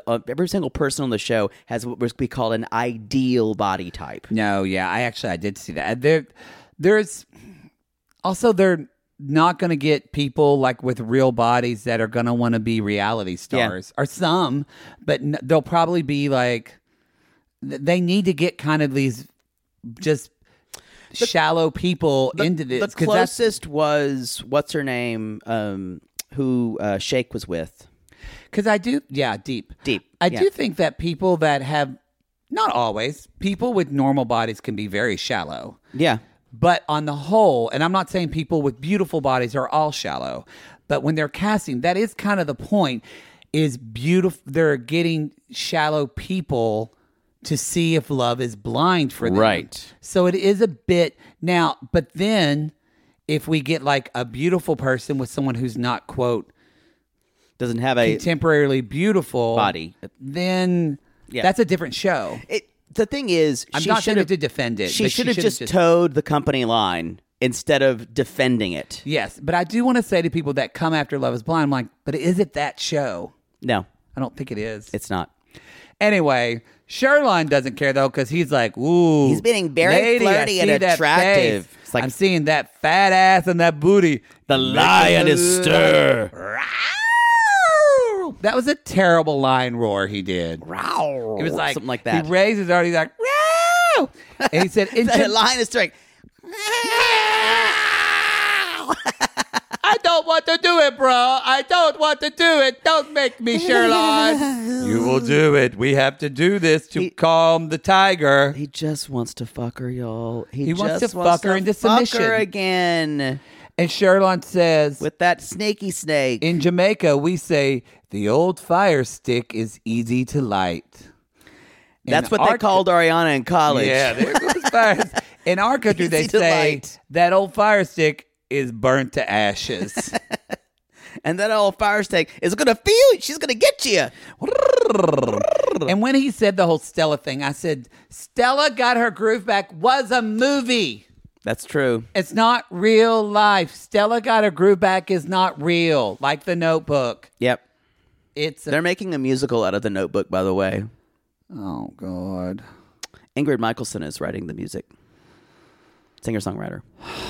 person on the show has what we call an ideal body type. No, yeah, I did see that. There's also they're not going to get people like with real bodies that are going to want to be reality stars, or some, but they'll probably be like they need to get kind of these just shallow people into this. The closest was what's her name, who Shake was with. Because I do, deep. I yeah. do think that people that have, not always, people with normal bodies can be very shallow. Yeah. But on the whole, and I'm not saying people with beautiful bodies are all shallow, but when they're casting, that is kind of the point, is beautiful. They're getting shallow people to see if love is blind for them. Right. So it is a bit now, but then if we get like a beautiful person with someone who's not, quote, Doesn't have a contemporarily beautiful body, then that's a different show. The thing is, I'm she not should saying have to defend it. She but should have just towed the company line instead of defending it. Yes, but I do want to say to people that come after Love is Blind, I'm like, but is it that show? No, I don't think it is. it's not. Anyway, Sherlon doesn't care though, because he's like, ooh, He's being very lady, I flirty and see that attractive. face. It's like- I'm seeing that fat ass and that booty. The lion is stir. That was a terrible lion roar he did. It was like something like that. He raised his arm. He's like, "Row!" And he said, The lion is stirring. I don't want to do it, bro. I don't want to do it. Don't make me, Sherlon. You will do it. We have to do this to calm the tiger. He just wants to fuck her, y'all. He wants just to fuck her into fuck submission. her again And Sherlon says, with that snaky snake. in Jamaica, we say, the old fire stick is easy to light. That's In what they our- called Ariana in college. Yeah, there goes fire. In our country, they Easy to say light. that old fire stick is burnt to ashes. And that old fire stick is going to feel it. She's going to get you. And when he said the whole Stella thing, I said, Stella Got Her Groove Back was a movie. That's true. It's not real life. Stella Got Her Groove Back is not real, like The Notebook. Yep. It's They're making a musical out of The Notebook, by the way. oh, God. Ingrid Michaelson is writing the music. Singer-songwriter.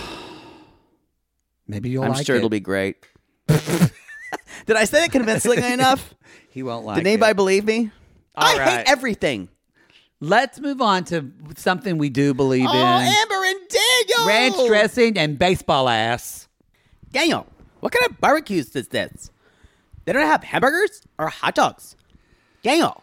Maybe you'll I'm like sure it. it'll be great. Did I say that convincingly enough? He won't like Did anybody it. believe me? All I right. hate everything. Let's move on to something we do believe in. Amber and Daniel. Ranch dressing and baseball ass. Daniel, what kind of barbecues is this? They don't have hamburgers or hot dogs. Daniel.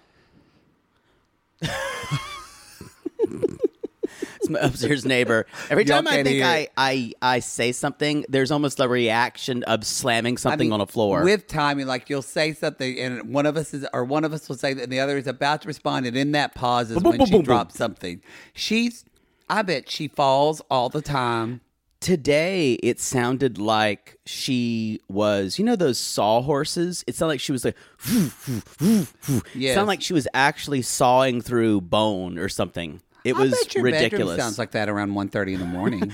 It's my upstairs neighbor. Every Y'all time I can't think hear it. I say something, there's almost a reaction of slamming something on a floor. With timing, like you'll say something, and one of us will say that, and the other is about to respond, and in that pause is when she drops something. I bet she falls all the time. Today, it sounded like she was, you know, those sawhorses? It sounded like she was like, It Yes. sounded like she was actually sawing through bone or something. It was I bet your ridiculous. bedroom sounds like that around 1:30 in the morning.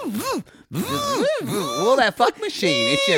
Well, that fuck machine. It's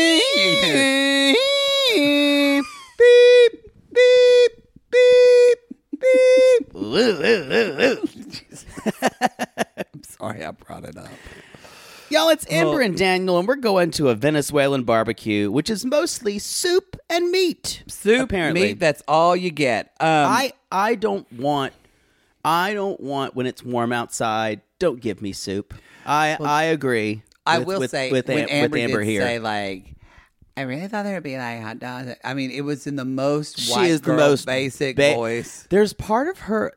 just beep, beep, beep, beep. I'm sorry I brought it up. Y'all, it's Amber and Daniel, and we're going to a Venezuelan barbecue, which is mostly soup and meat. Soup, apparently. meat, that's all you get. I don't want when it's warm outside. Don't give me soup. I agree. I with- will with- say, with when Amber Amber did here. say, like, I really thought there would be like hot dogs. I mean, it was in the most She white is the girl most basic ba- voice. There's part of her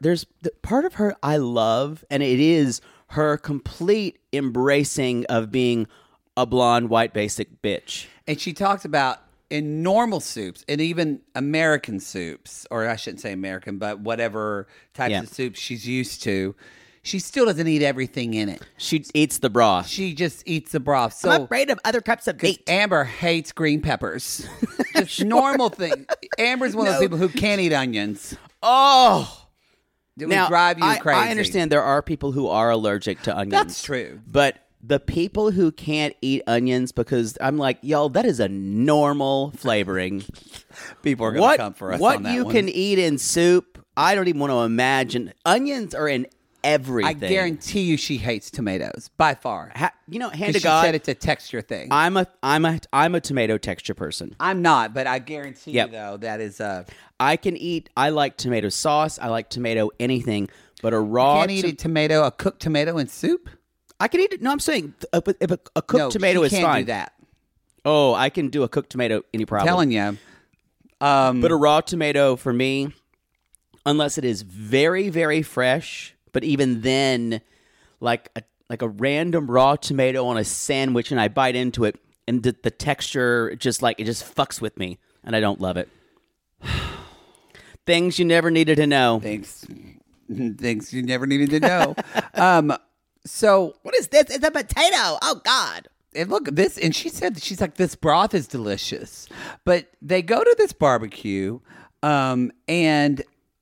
I love, and it is her complete embracing of being a blonde, white, basic bitch. And she talks about in normal soups and even American soups, or I shouldn't say American, but whatever types of soups she's used to, she still doesn't eat everything in it. She eats the broth. She just eats the broth. So I'm afraid of other cups of meat. Amber hates green peppers. Just normal thing. Amber's one of those people who can't eat onions. Oh. It would drive you crazy. I understand there are people who are allergic to onions. That's true. But the people who can't eat onions, because I'm like, y'all, that is a normal flavoring. People are going to come for us what on that you one. can eat in soup, I don't even want to imagine. Onions are in everything. I guarantee you she hates tomatoes by far. Hand to She God, said it's a texture thing. I'm a tomato texture person. I'm not, but I guarantee Yep. you though that is I like tomato sauce. I like tomato anything, but a raw. can't eat a cooked tomato in soup. I can eat it. No, I'm saying if a cooked No, tomato she is can't fine. do that. Oh, I can do a cooked tomato any problem. Telling you. But a raw tomato for me, unless it is very, very fresh. But even then, like a random raw tomato on a sandwich, and I bite into it, and the texture just fucks with me, and I don't love it. Things you never needed to know. Things you never needed to know. So What is this? It's a potato. Oh God. and look this, and she's like, this broth is delicious. But they go to this barbecue, and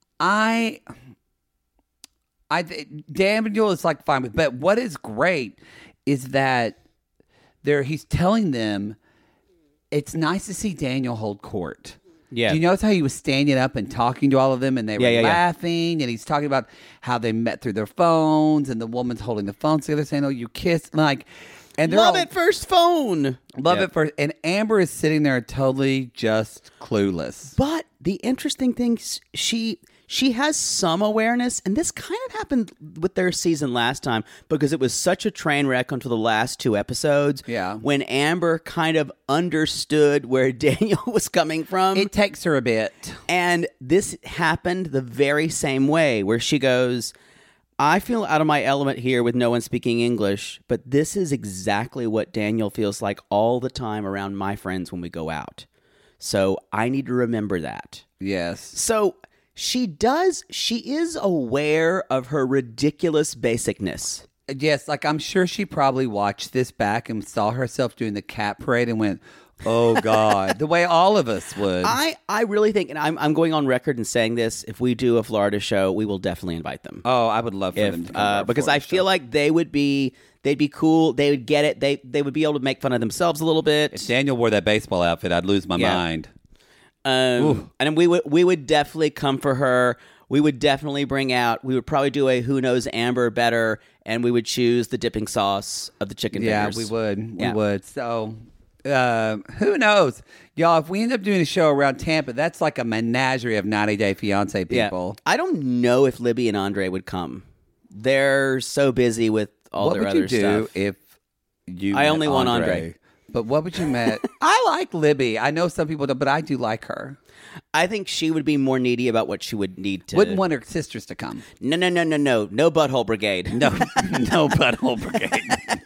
Daniel is like fine with, but what is great is that he's telling them it's nice to see Daniel hold court. Yeah. Do you notice how he was standing up and talking to all of them, and they were Yeah. laughing, and he's talking about how they met through their phones, and the woman's holding the phone together saying, "Oh, you kissed," like, and they're Love all, it first phone. love Yeah. it first, and Amber is sitting there totally just clueless. But the interesting thing, she has some awareness, and this kind of happened with their season last time because it was such a train wreck onto the last two episodes. Yeah. When Amber kind of understood where Daniel was coming from. It takes her a bit. And this happened the very same way, where she goes, I feel out of my element here with no one speaking English, but this is exactly what Daniel feels like all the time around my friends when we go out. So I need to remember that. Yes. So she is aware of her ridiculous basicness. Yes, like I'm sure she probably watched this back and saw herself doing the cat parade and went, "Oh God," the way all of us would. I really think, and I'm going on record and saying this, if we do a Florida show, we will definitely invite them. Oh, I would love for them to come to our because I Florida feel show. like they'd be cool. They would get it. They would be able to make fun of themselves a little bit. If Daniel wore that baseball outfit, I'd lose my Yeah. mind. And we would definitely come for her. We would definitely we would probably do a Who Knows Amber better, and we would choose the dipping sauce of the chicken fingers. We would. Yeah. We would. So, who knows? Y'all, if we end up doing a show around Tampa, that's like a menagerie of 90 Day Fiancé people. I don't know if Libby and Andre would come. They're so busy with all What their would other you do stuff. if you I met only want Andre. But what would you met? I like Libby. I know some people don't, but I do like her. I think she would be more needy about what she would need to. Wouldn't want her sisters to come. No butthole brigade. No, no butthole brigade.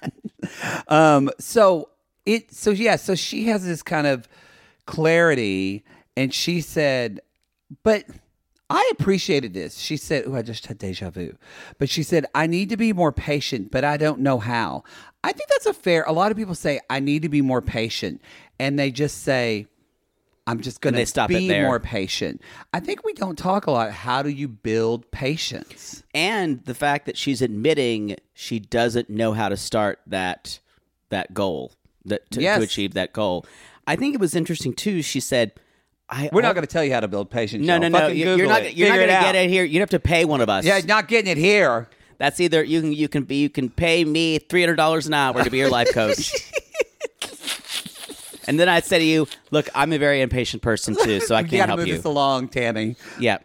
So she has this kind of clarity, and she said, but I appreciated this. She said, I just had deja vu. But she said, I need to be more patient, but I don't know how. I think that's a lot of people say, I need to be more patient. And they just say, I'm just going to be more patient. I think we don't talk a lot. How do you build patience? And the fact that she's admitting she doesn't know how to start that goal, to achieve that goal. I think it was interesting, too. She said, We're not going to tell you how to build patience. No. You're You're Google not it. going to Figure it out. get it here. You'd have to pay one of us. Yeah, not getting it here. That's either you can pay me $300 an hour to be your life coach. And then I'd say to you, look, I'm a very impatient person too, so I You can't gotta help move you. this along, Tammy. Yeah.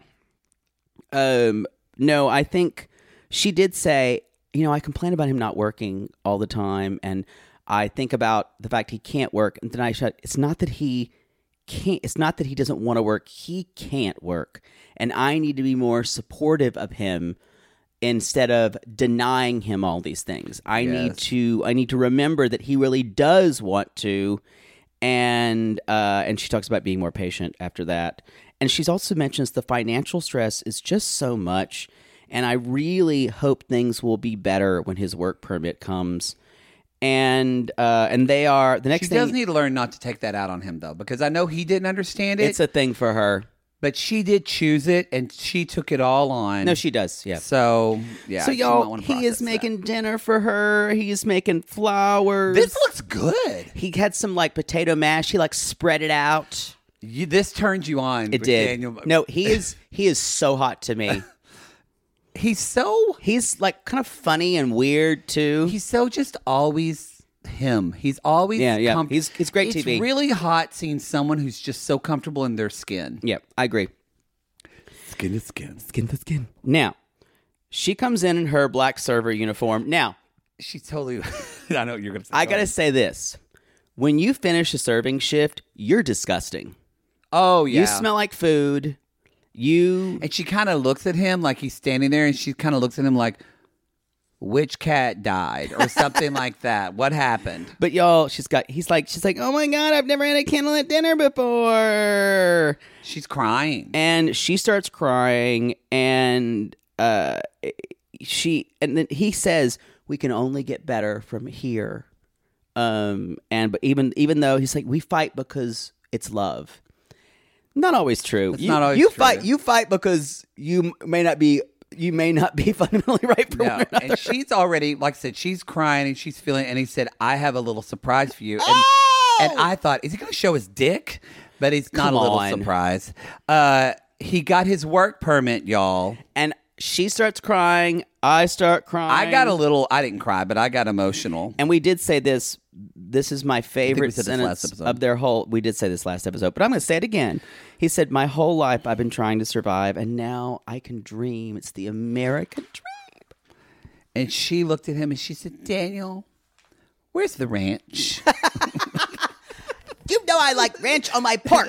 No, I think she did say, I complain about him not working all the time, and I think about the fact he can't work. And then it's not that he can't. It's not that he doesn't want to work. He can't work, and I need to be more supportive of him instead of denying him all these things. I need Yes. to remember that he really does want to, and she talks about being more patient after that. And she's also mentions the financial stress is just so much, and I really hope things will be better when his work permit comes. And they are the next She thing. does need to learn not to take that out on him, though, because I know he didn't understand it. It's a thing for her. But she did choose it, and she took it all on. No, she does. Yeah. So, yeah. So she might y'all, wanna he is process making that. dinner for her. He's making flowers. This looks good. He had some like potato mash. He like spread it out. This turned you on. It did. Daniel. No, he is so hot to me. He's like kind of funny and weird too. He's so just always him. He's always Yeah. He's great It's TV. really hot seeing someone who's just so comfortable in their skin. Yeah, I agree. Skin to skin. Skin to skin. Now, she comes in her black server uniform. Now, She's totally. I know what you're gonna say. I gotta say this: when you finish a serving shift, you're disgusting. Oh yeah. You smell like food. You And she kind of looks at him like he's standing there, and she kind of looks at him like, "Which cat died?" or something like that. What happened? But y'all, she's like, oh my God, I've never had a candlelit dinner before. She's crying. And she starts crying, and then he says, we can only get better from here. But even though he's like, we fight because it's love. Not always true. It's not always you true. You fight because you may not be fundamentally right for one No, another. and she's already, like I said, she's crying and she's feeling. And he said, "I have a little surprise for you." And I thought, is he going to show his dick? But he's not Come a little on. surprise. He got his work permit, y'all. And she starts crying. I start crying. I didn't cry, but I got emotional. And we did say this. This is my favorite said this last sentence episode. of their whole. We did say this last episode, but I'm going to say it again. He said, "My whole life I've been trying to survive, and now I can dream. It's the American dream." And she looked at him and she said, "Daniel, where's the ranch?" You know I like ranch on my pork.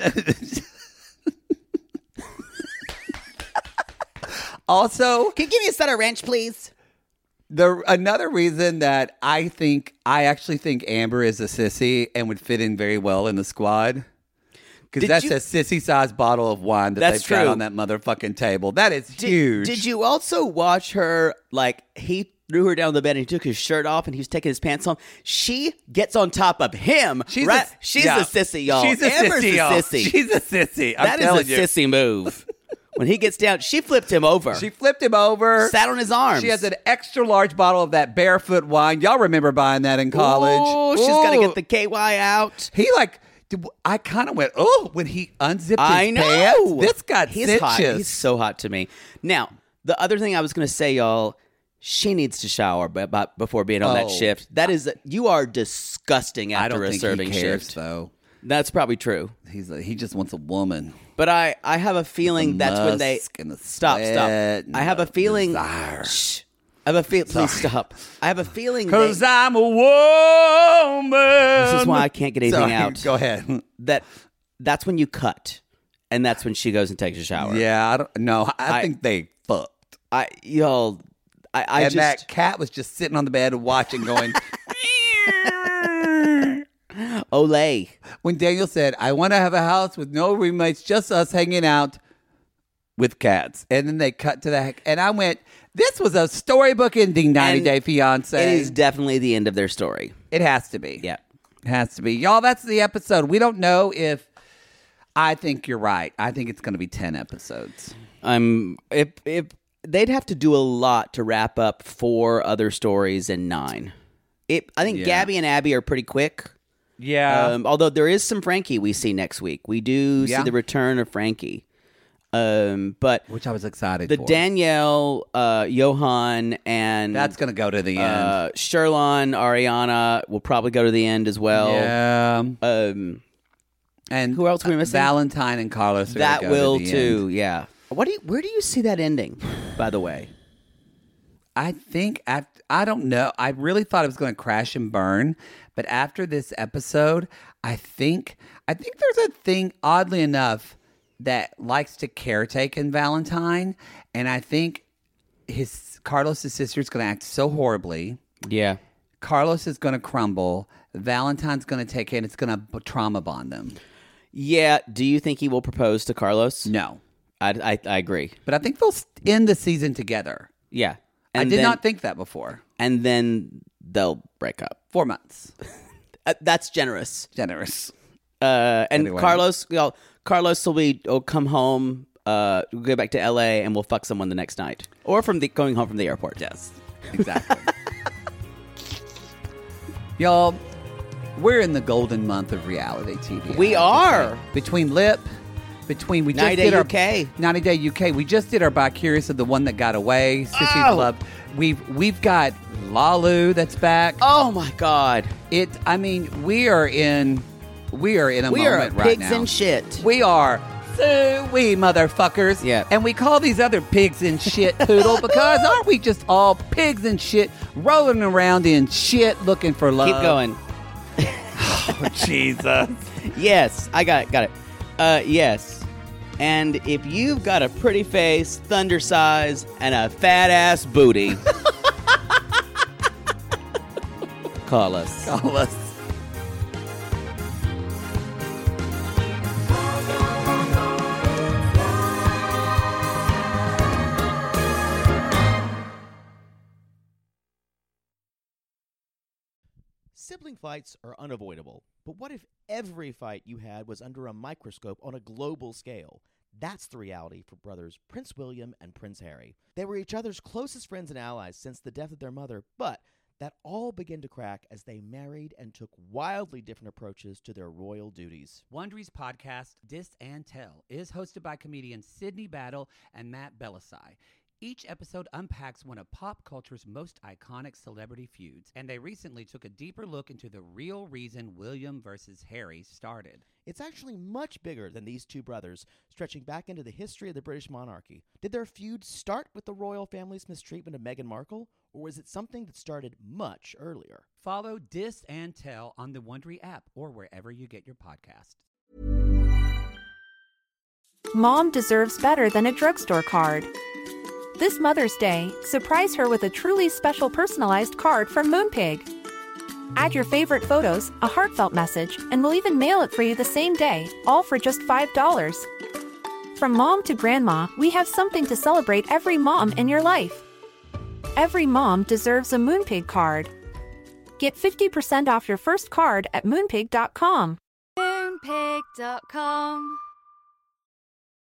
Also, Can you give me a set of ranch, please? another reason that I actually think Amber is a sissy and would fit in very well in the squad. Because Did that's you- a sissy-sized bottle of wine that That's they've got true. on that motherfucking table. That is huge. Did you also watch her, like, he threw her down the bed and he took his shirt off and he was taking his pants off? She gets on top of him. She's right? a sissy, y'all. She's a Amber's sissy, y'all. a sissy. She's a sissy. I'm That is telling a you. sissy move. When he gets down, she flipped him over. She flipped him over. Sat on his arms. She has an extra large bottle of that barefoot wine. Y'all remember buying that in college? Oh, she's got to Ooh. get the KY out. He I kind of went, oh, when he unzipped his I know. pants. This got He's stitches. hot. He's so hot to me. Now, the other thing I was going to say, y'all, she needs to shower before being on that Oh. shift. That is, you are disgusting I after don't a think serving he cares, shift. though. That's probably true. He just wants a woman. But I have a feeling that's when they musk and the stop. sweat and I have a the feeling. desire. Shh. I have a feeling. Please stop. I have a feeling. Because they- I'm a woman. This is why I can't get anything Sorry, out. Go ahead. That's when you cut, and that's when she goes and takes a shower. Yeah, I don't know. I think they fucked. I And just that cat was just sitting on the bed watching, going. Olay. When Daniel said, "I want to have a house with no roommates, just us hanging out with cats," and then they cut to that, and I went, "This was a storybook ending, 90 And Day Fiance." It is definitely the end of their story. It has to be. Yeah. It has to be. Y'all, that's the episode. We don't know if. I think you're right. I think it's going to be 10 episodes. If they'd have to do a lot to wrap up 4 other stories in 9. I think Yeah. Gabby and Abby are pretty quick. Yeah. Although there is some Frankie we see next week. We do see Yeah. the return of Frankie. But Which I was excited the for. Danielle, Johan, and That's going to go to the end. Sherlon, Ariana will probably go to the end as well. Yeah. And who else are we missing? Valentine and Carlos. Are That gonna go will to the too. end. Yeah. Where do you see that ending? By the way, I think I don't know. I really thought it was going to crash and burn, but after this episode, I think there's a thing, oddly enough, that likes to caretake in Valentine, and I think Carlos's sister's going to act so horribly. Yeah. Carlos is going to crumble. Valentine's going to take it, and it's going to trauma bond them. Yeah. Do you think he will propose to Carlos? No. I agree. But I think they'll end the season together. Yeah. I did not think that before. And then they'll break up. 4 months. That's generous. Generous. And Anyway. Carlos will come home, go back to LA, and we'll fuck someone the next night, or going home from the airport. Yes, exactly. Y'all, we're in the golden month of reality TV. We are. Between Lip, we just 90 did Day our UK. 90 Day UK. We just did our By Curious of the one that got away. Sissy Club. We've got Lalu that's back. Oh my God! We are in a moment right now. Pigs in shit. We are. So we motherfuckers. Yeah. And we call these other pigs in shit, Poodle, because aren't we just all pigs in shit, rolling around in shit, looking for love? Keep going. Oh, Jesus. Yes, I got it. Yes. And if you've got a pretty face, thunder size, and a fat ass booty, call us. Call us. Sibling fights are unavoidable, but what if every fight you had was under a microscope on a global scale? That's the reality for brothers Prince William and Prince Harry. They were each other's closest friends and allies since the death of their mother, but that all began to crack as they married and took wildly different approaches to their royal duties. Wondery's podcast, Dis and Tell, is hosted by comedians Sydney Battle and Matt Belisai. Each episode unpacks one of pop culture's most iconic celebrity feuds, and they recently took a deeper look into the real reason William versus Harry started. It's actually much bigger than these two brothers, stretching back into the history of the British monarchy. Did their feud start with the royal family's mistreatment of Meghan Markle, or was it something that started much earlier? Follow Dis and Tell on the Wondery app or wherever you get your podcasts. Mom deserves better than a drugstore card. This Mother's Day, surprise her with a truly special personalized card from Moonpig. Add your favorite photos, a heartfelt message, and we'll even mail it for you the same day, all for just $5. From mom to grandma, we have something to celebrate every mom in your life. Every mom deserves a Moonpig card. Get 50% off your first card at moonpig.com. Moonpig.com.